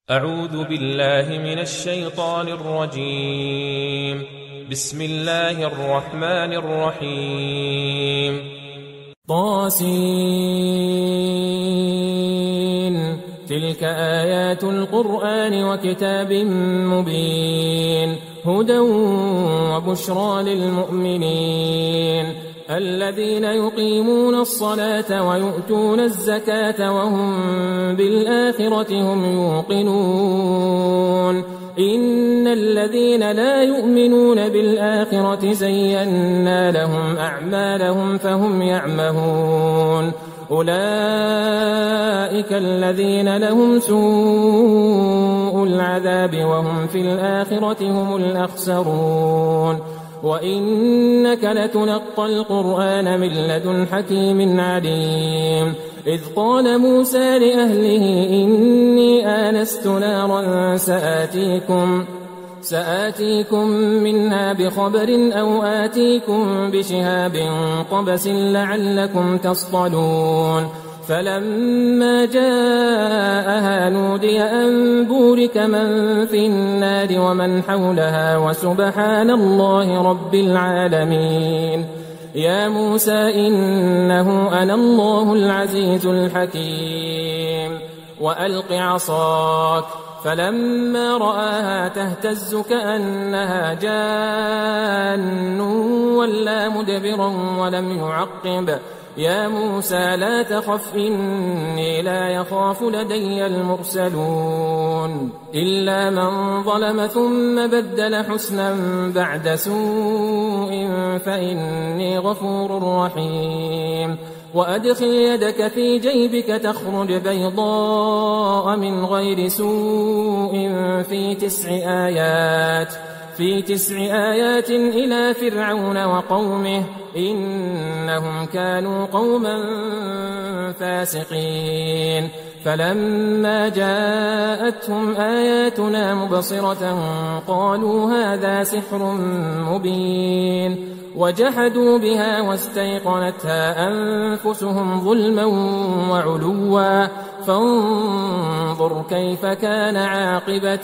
أعوذ بالله من الشيطان الرجيم. بسم الله الرحمن الرحيم. طاسين. تلك آيات القرآن وكتاب مبين هدى وبشرى للمؤمنين الذين يقيمون الصلاة ويؤتون الزكاة وهم بالآخرة هم يوقنون إن الذين لا يؤمنون بالآخرة زينا لهم أعمالهم فهم يعمهون أولئك الذين لهم سوء العذاب وهم في الآخرة هم الأخسرون وإنك لتلقى القرآن من لدن حكيم عليم إذ قال موسى لأهله إني آنست نارا سآتيكم منها بخبر أو آتيكم بشهاب قبس لعلكم تصطلون فلما جاءها نودي أن بورك من في النار ومن حولها وسبحان الله رب العالمين يا موسى إنه أنا الله العزيز الحكيم وألق عصاك فلما رآها تهتز كأنها جان ولا مدبرا ولم يعقب يا موسى لا تخف إني لا يخاف لدي المرسلون إلا من ظلم ثم بدل حسنا بعد سوء فإني غفور رحيم وأدخل يدك في جيبك تخرج بيضاء من غير سوء في 9 آيات إلى فرعون وقومه إنهم كانوا قوما فاسقين فلما جاءتهم آياتنا مبصرة قالوا هذا سحر مبين وجحدوا بها واستيقنتها أنفسهم ظلما وعلوا فانظر كيف كان عاقبة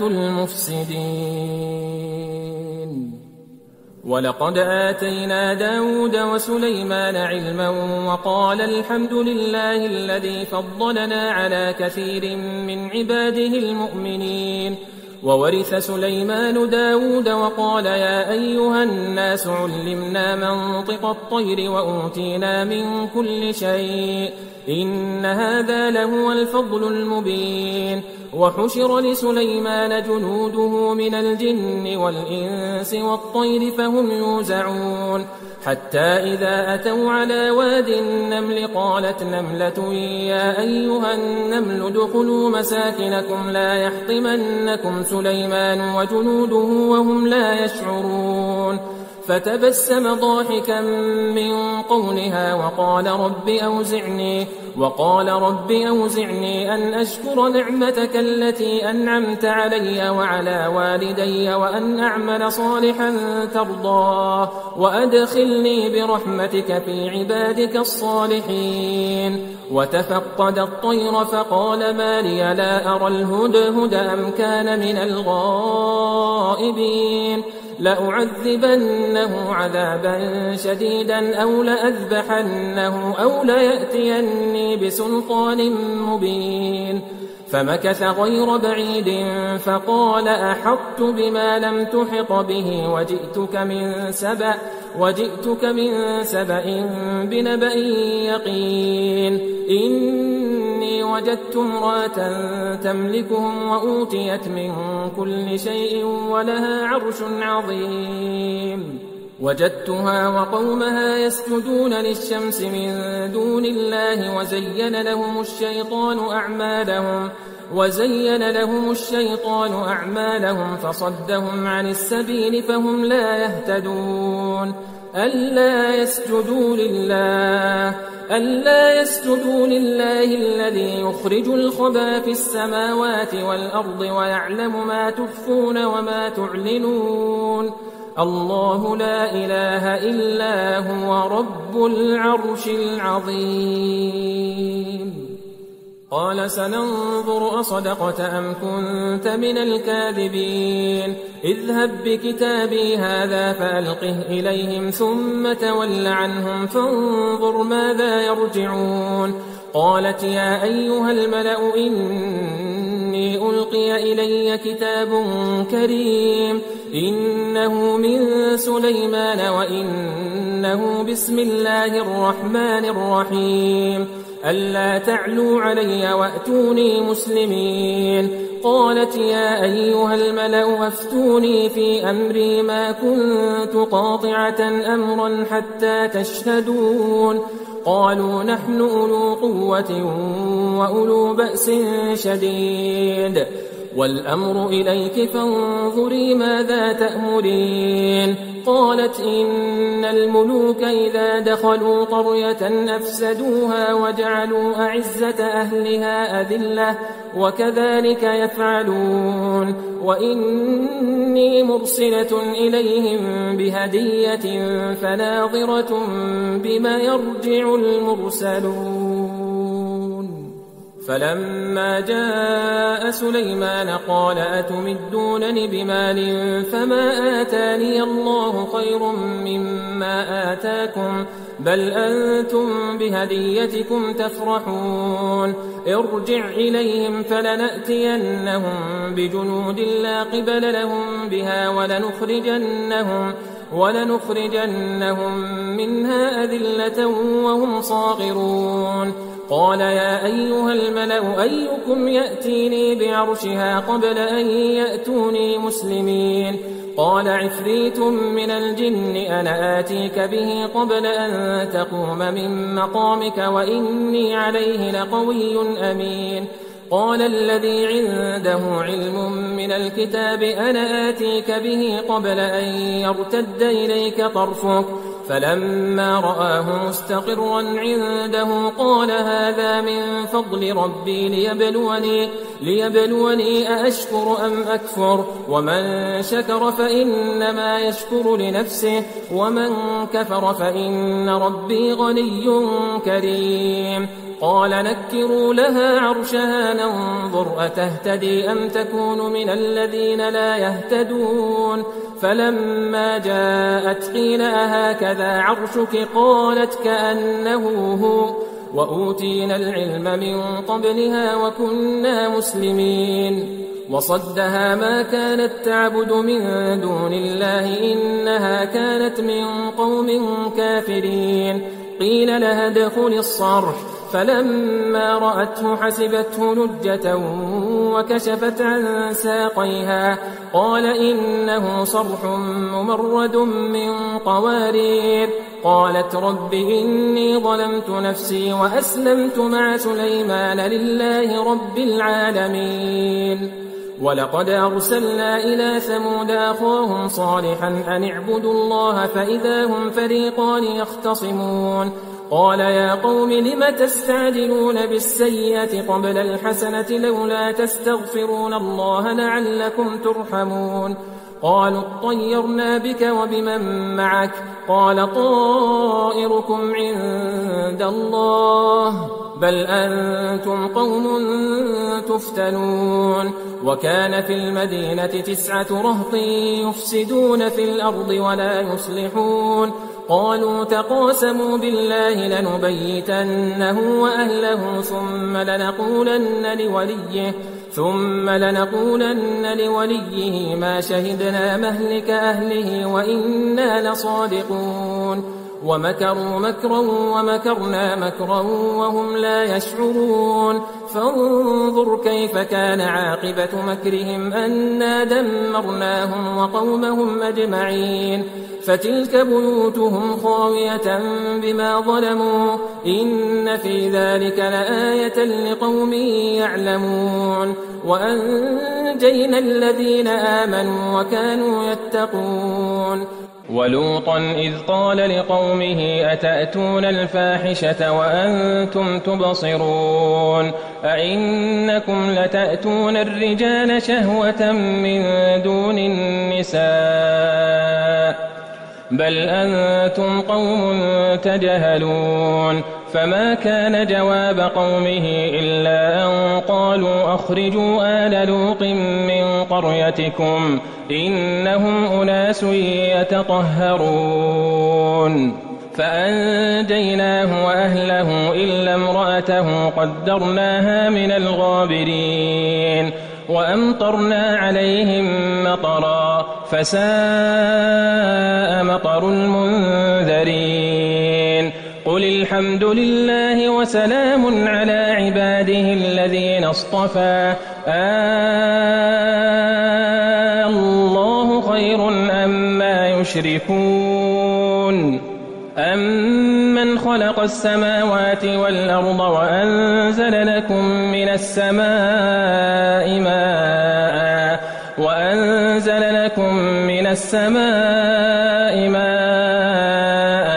المفسدين ولقد آتينا داود وسليمان علما وقال الحمد لله الذي فضلنا على كثير من عباده المؤمنين وورث سليمان داود وقال يا أيها الناس علمنا منطق الطير وأوتينا من كل شيء إن هذا لهو الفضل المبين وحشر لسليمان جنوده من الجن والإنس والطير فهم يوزعون حتى إذا أتوا على واد النمل قالت نملة يا أيها النمل ادخلوا مساكنكم لا يحطمنكم سليمان وجنوده وهم لا يشعرون فتبسم ضاحكا من قولها وقال رب أوزعني أن أشكر نعمتك التي أنعمت علي وعلى والدي وأن أعمل صالحا ترضاه وأدخلني برحمتك في عبادك الصالحين وتفقد الطير فقال ما لي لا أرى الهدهد أم كان من الغائبين لأعذبنه عذابا شديدا أو لأذبحنه أو ليأتيني بسلطان مبين فمكث غير بعيد فقال أحطت بما لم تحط به وجئتك من سبأ بنبأ يقين إني وجدت امرأة تملكهم وأوتيت من كل شيء ولها عرش عظيم وجدتها وقومها يسجدون للشمس من دون الله وزين لهم الشيطان أعمالهم فصدهم عن السبيل فهم لا يهتدون ألا يسجدوا لله الذي يخرج الخبى في السماوات والأرض ويعلم ما تخفون وما تعلنون الله لا إله إلا هو رب العرش العظيم قال سننظر أصدقت أم كنت من الكاذبين اذهب بكتابي هذا فألقه إليهم ثم تول عنهم فانظر ماذا يرجعون قالت يا أيها الملأ إني ألقي إلي كتاب كريم إنه من سليمان وإنه بسم الله الرحمن الرحيم ألا تعلوا علي وأتوني مسلمين قالت يا أيها الملأ أفتوني في أمري ما كنت قاطعة أمرا حتى تشهدون قالوا نحن أولو قوة وأولو بأس شديد والأمر إليك فانظري ماذا تأمرين قالت إن الملوك إذا دخلوا قرية أفسدوها وجعلوا أعزة أهلها أذلة وكذلك يفعلون وإني مرسلة إليهم بهدية فناظرة بما يرجع المرسلون فلما جاء سليمان قال أتمدونني بمال فما آتاني الله خير مما آتاكم بل أنتم بهديتكم تفرحون ارجع إليهم فلنأتينهم بجنود لا قبل لهم بها ولنخرجنهم منها أذلة وهم صاغرون قال يا أيها الملأ أيكم يأتيني بعرشها قبل أن يأتوني مسلمين قال عفريت من الجن أنا آتيك به قبل أن تقوم من مقامك وإني عليه لقوي أمين قال الذي عنده علم من الكتاب أنا آتيك به قبل أن يرتد إليك طرفك فلما رآه مستقرا عنده قال هذا من فضل ربي ليبلوني أأشكر أم أكفر ومن شكر فإنما يشكر لنفسه ومن كفر فإن ربي غني كريم قال نكروا لها عرشها ننظر أتهتدي أم تكون من الذين لا يهتدون فلما جاءت قيل أهكذا عرشك قالت كأنه هو وأوتينا العلم من قبلها وكنا مسلمين وصدها ما كانت تعبد من دون الله إنها كانت من قوم كافرين قيل لها ادخل الصرح فلما رأته حسبته لجة وكشفت عن ساقيها قال إنه صرح ممرد من قوارير قالت رب إني ظلمت نفسي وأسلمت مع سليمان لله رب العالمين ولقد أرسلنا إلى ثمود أخاهم صالحا أن اعبدوا الله فإذا هم فريقان يختصمون قال يا قوم لم تستعجلون بالسيئة قبل الحسنة لولا تستغفرون الله لعلكم ترحمون قالوا اطيرنا بك وبمن معك قال طائركم عند الله بل أنتم قوم تفتنون وكان في المدينة 9 رهط يفسدون في الأرض ولا يصلحون قالوا تقاسموا بالله لنبيتنه وأهله ثم لنقولن لوليه ما شهدنا مهلك أهله وإنا لصادقون ومكروا مكرا ومكرنا مكرا وهم لا يشعرون فانظر كيف كان عاقبة مكرهم أنا دمرناهم وقومهم أجمعين فتلك بيوتهم خاوية بما ظلموا إن في ذلك لآية لقوم يعلمون وأنجينا الذين آمنوا وكانوا يتقون ولوطا إذ قال لقومه أتأتون الفاحشة وأنتم تبصرون أئنكم لتأتون الرجال شهوة من دون النساء بل أنتم قوم تجهلون فما كان جواب قومه إلا أن قالوا أخرجوا آل لوط من قريتكم إنهم أناس يتطهرون فأنجيناه وأهله إلا امرأته قدرناها من الغابرين وأمطرنا عليهم مطرا فساء مطر المنذرين قل الحمد لله وسلام على عباده الذين اصطفى الله خير أما يشركون أمن خلق السماوات والأرض وأنزل لكم من السماء ماء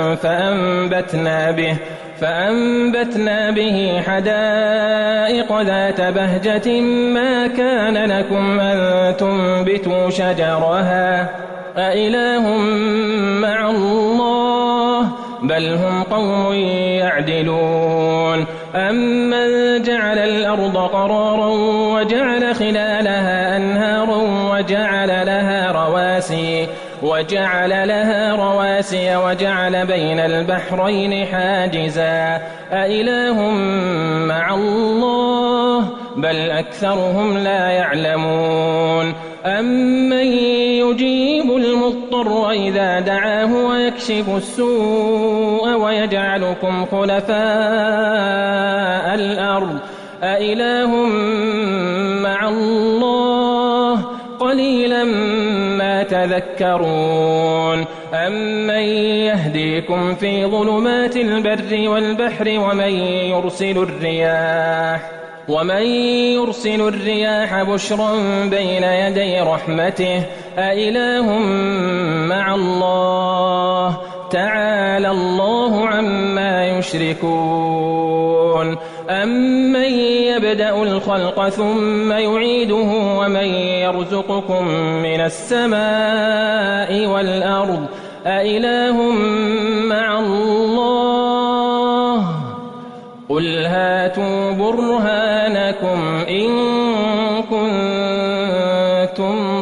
فأنبتنا به حدائق ذات بهجة ما كان لكم أن تنبتوا شجرها أإله مع الله بل هم قوم يعدلون أمن جعل الأرض قرارا وجعل خلالها أنهارا وجعل لها رواسي وجعل بين البحرين حاجزا أإله مع الله بل أكثرهم لا يعلمون أمن يجيب المضطر إذا دعاه ويكشف السوء ويجعلكم خلفاء الأرض أإله مع الله قليلا ما تذكرون أمن يهديكم في ظلمات البر والبحر ومن يرسل الرياح بشرا بين يدي رحمته أإله مع الله تعالى الله عما يشركون أمن يبدأ الخلق ثم يعيده ومن يرزقكم من السماء والأرض أإله مع الله قل هاتوا برهانكم إن كنتم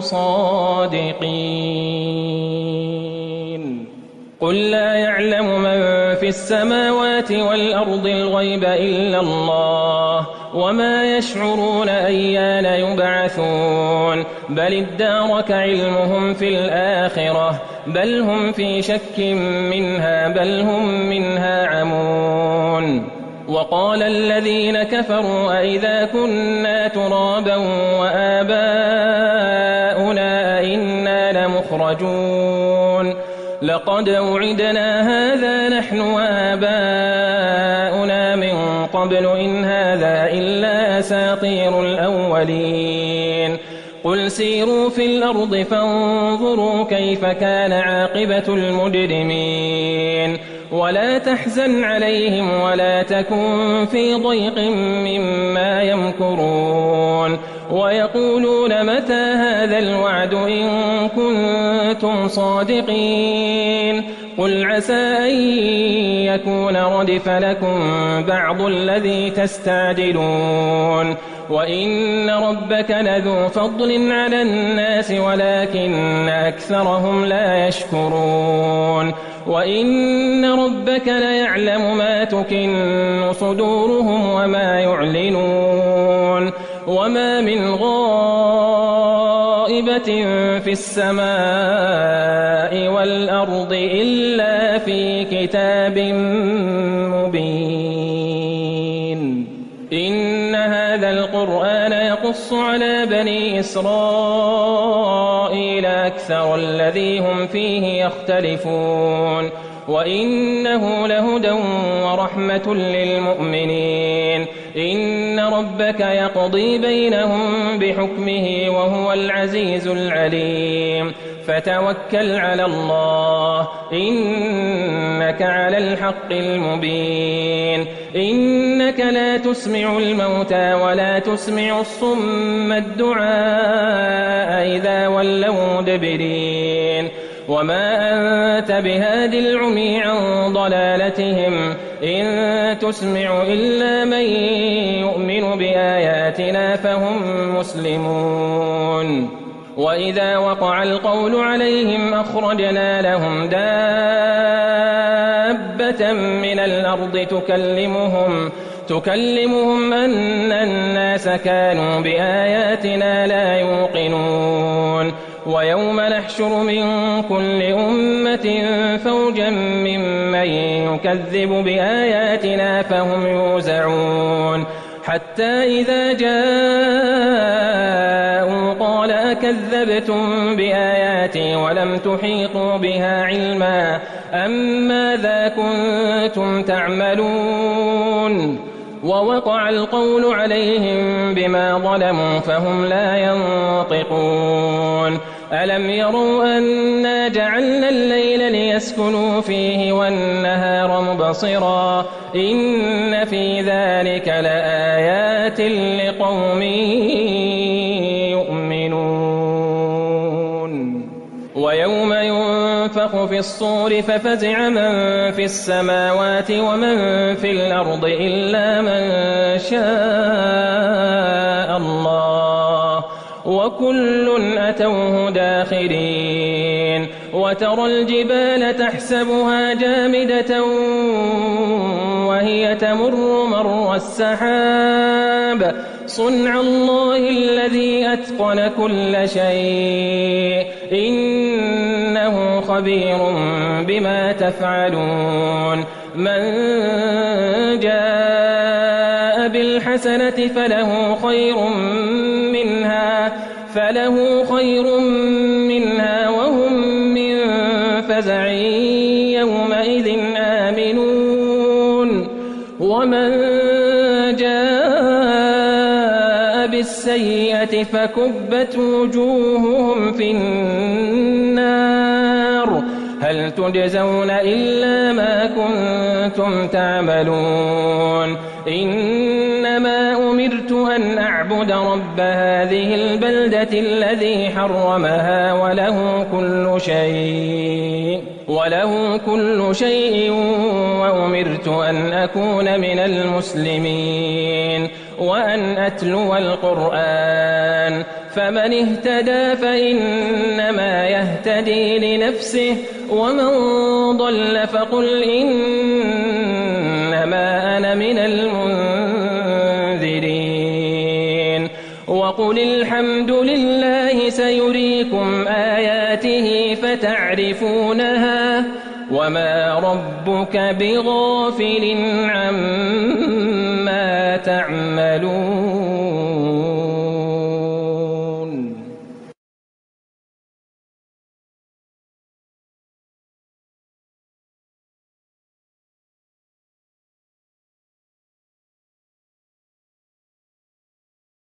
صادقين قل لا يعلم من في السماوات والأرض الغيب إلا الله وما يشعرون أيان يبعثون بل ادارك علمهم في الآخرة بل هم في شك منها بل هم منها عمون وقال الذين كفروا أئذا كنا ترابا وآباؤنا أئنا لمخرجون لقد وعدنا هذا نحن وآباؤنا من قبل إن هذا إلا أساطير الأولين قل سيروا في الأرض فانظروا كيف كان عاقبة المجرمين ولا تحزن عليهم ولا تكن في ضيق مما يمكرون ويقولون متى هذا الوعد إن كنتم صادقين قل عسى أن يكون ردف لكم بعض الذي تستعجلون وإن ربك لذو فضل على الناس ولكن أكثرهم لا يشكرون وإن ربك ليعلم ما تكن صدورهم وما يعلنون وما من غائبة في السماء والأرض إلا في كتاب مبين إن هذا القرآن يقص على بني إسرائيل أكثر الذي هم فيه يختلفون وإنه لهدى ورحمة للمؤمنين إن ربك يقضي بينهم بحكمه وهو العزيز العليم فتوكل على الله إنك على الحق المبين إنك لا تسمع الموتى ولا تسمع الصم الدعاء إذا ولوا مدبرين وما أنت بهاد العمي عن ضلالتهم إن تسمع إلا من يؤمن بآياتنا فهم مسلمون وإذا وقع القول عليهم أخرجنا لهم دابة من الأرض تكلمهم أن الناس كانوا بآياتنا لا يوقنون ويوم نحشر من كل أمة فوجا ممن يكذب بآياتنا فهم يوزعون حتى إذا جاءوا قال أكذبتم بآياتي ولم تحيطوا بها علما أم ماذا كنتم تعملون ووقع القول عليهم بما ظلموا فهم لا ينطقون ألم يروا أنا جعلنا الليل ليسكنوا فيه والنهار مبصرا إن في ذلك لآيات لقوم يؤمنون ويوم ينفخ في الصور ففزع من في السماوات ومن في الأرض إلا من شاء الله وكل أتوه داخرين وترى الجبال تحسبها جامدة وهي تمر مر السحاب صنع الله الذي أتقن كل شيء إنه خبير بما تفعلون من جاء بالحسنة فله خير منها وهم من فزع يومئذ آمنون ومن جاء بالسيئة فكبت وجوههم في النار هل تجزون إلا ما كنتم تعملون إنما أمرت أن أعبد رب هذه البلدة الذي حرمها وله كل شيء وأمرت أن أكون من المسلمين وأن أتلو القرآن فمن اهتدى فإنما يهتدي لنفسه ومن ضل فقل إنما أنا من المنذرين وقل الحمد لله سيريكم آياته فتعرفونها وما ربك بغافل عما تعملون